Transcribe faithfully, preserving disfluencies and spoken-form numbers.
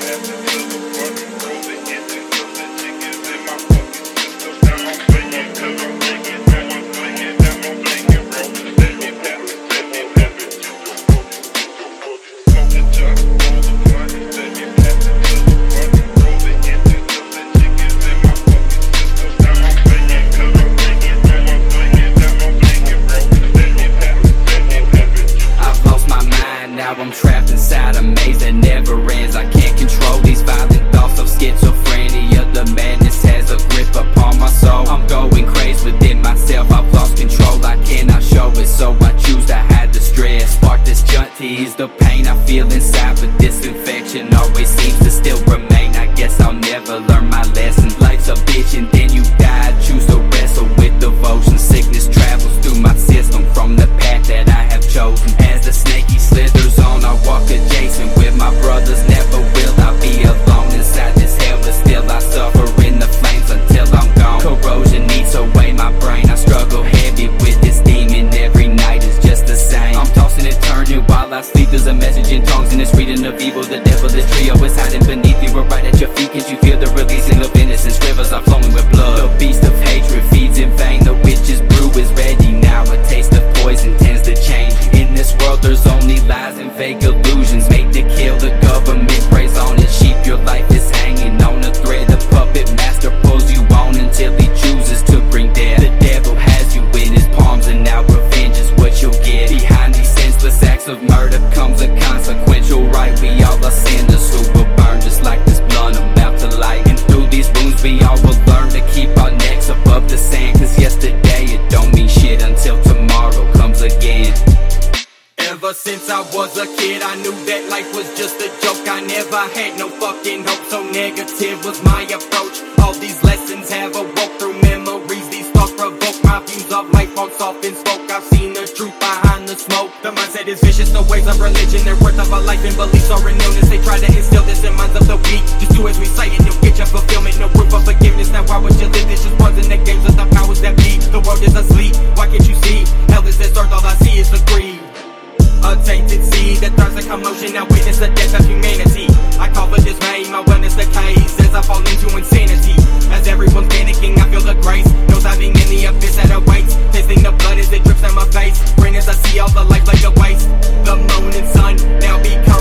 I'm trapped inside a maze that never ends. I can't control these violent thoughts of schizophrenia. The madness has a grip upon my soul. I'm going crazy within myself, I've lost control. I cannot show it, so I choose to hide the stress. Spark this joint to ease the pain I feel inside, but this infection always seems to still remain. I guess I'll never learn my lesson. Life's a bitch and then you die. I choose to wrestle with devotion. Sickness travels through my system from the path that I have chosen. As the snaky slithers on, I walk adjacent with my brothers. Never will I be alone inside this hell, but still I suffer in the flames until I'm gone. Corrosion eats away my brain. I struggle heavy with this demon. Every night is just the same. I'm tossing and turning while I sleep. There's a message in tongues and it's reading of evil. The devil, this trio is hiding beneath you, or right at your feet. Can't you feel the releasing of innocence? Rivers are flowing with blood. The beast of hatred feeds in vain. The witch's brew is ready now. A taste of poison tends to change. In this world there's only lies and fake illusions made to kill. The government preys on it. Sheep, your life is hanging on a thread. The puppet master pulls you on until he chooses to bring death. The devil has you in his palms, and now revenge is what you'll get. Behind these senseless acts of murder comes a consequential right. We all are sinners who will burn just like this blunt I'm about to light. And through these wounds we all will learn to keep our necks above the sand, cause yesterday it don't mean shit until tomorrow comes again. Ever since I was a kid, I knew that life was just a joke. I never had no fucking hope, so negative was my approach. All these lessons have awoke through memories. These thoughts provoke my views of life on soft and spoke. I've seen the truth behind the smoke. The mindset is vicious, the ways of religion, their worth of a life and beliefs are an illness. They try to instill this in minds of the weak. Just do as we say and you'll get your fulfillment. No proof of forgiveness, now why would you live? This just pawns in the games of the powers that be. The world is asleep, why can't you see? Hell is this earth, all I see is the greed. A tainted seed that thrives in commotion, now witness the death of humanity. I call for dismay, my wellness decays as I fall into insanity. As everyone's panicking, I feel the grace, no diving in the abyss that awaits. Tasting the blood as it drips down my face, grin as I see all the life like a waste. The moon and sun now become